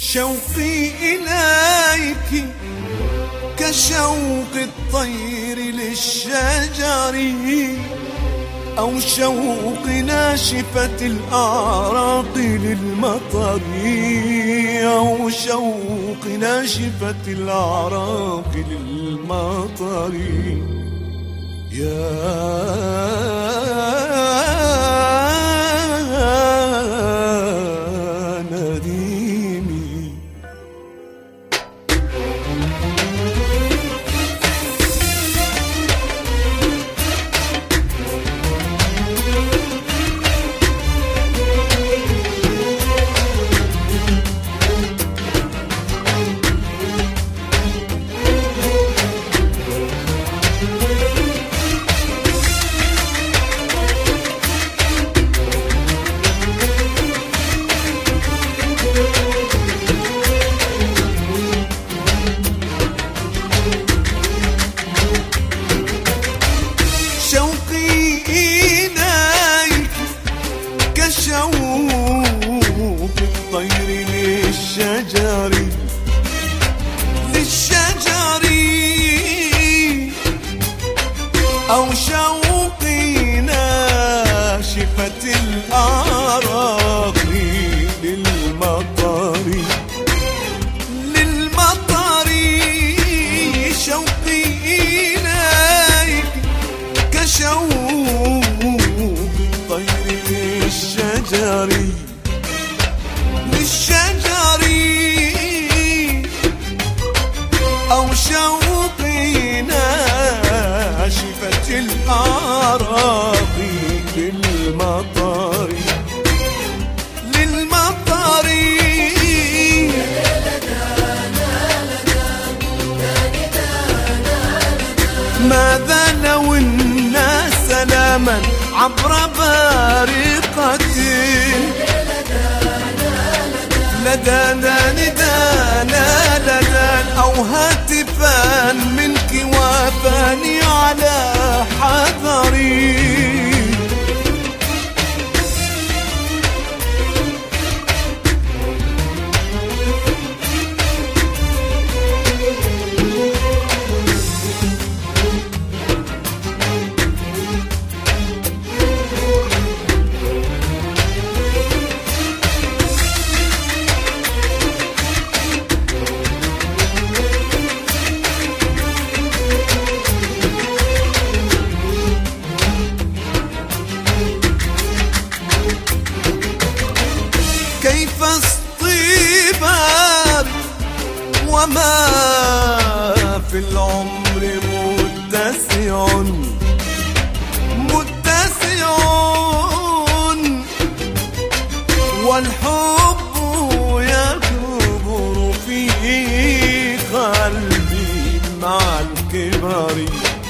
شوقي إليك كشوق الطير للشجر، أو شوق ناشفة الأعراق للمطر، أو شوق ناشفة الأعراق للمطر. شوق الطير للشجر أو شوق ناشفة الأعراق للمطر شوقي إليك كشوق الطير للشجر أو شوق ناشفة الأعراق للمطر ماذا لو الناس سلاما عبر بارقتي لدانا ندانا لدان، أو هاتفا منك وافاني على حذري. كيف اصطبار وما في العمر متسع والحب يكبر في قلبي مع الكبر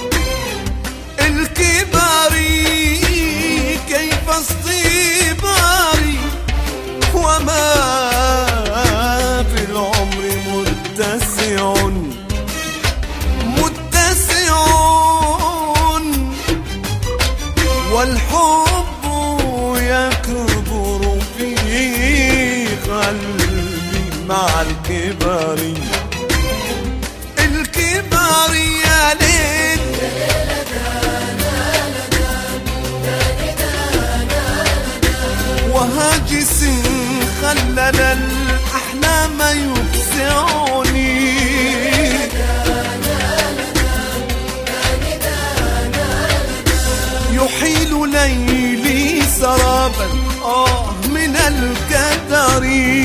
كيف اصطباري وما في العمر متسع والحب يكبر في قلبي مع الكبر يا ليل وهاجس خلل الأحلام يفزعني يحيل ليلي سرابا من الكدر.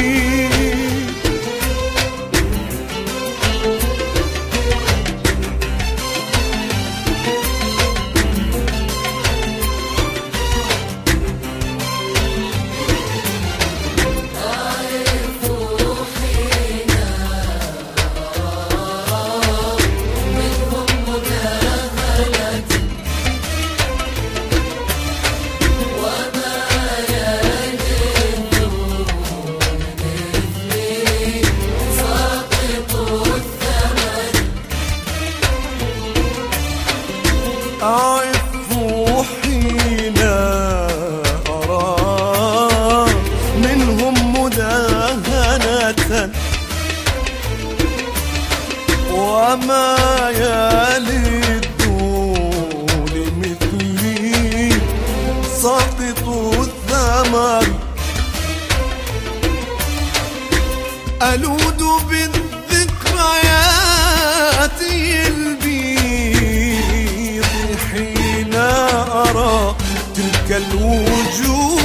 أعرف حين أرى منهم مداهنة فتى وما يلد لمثلي ساقط الثمر ألود بالذكريات البيض حين أرى تلك الوجوه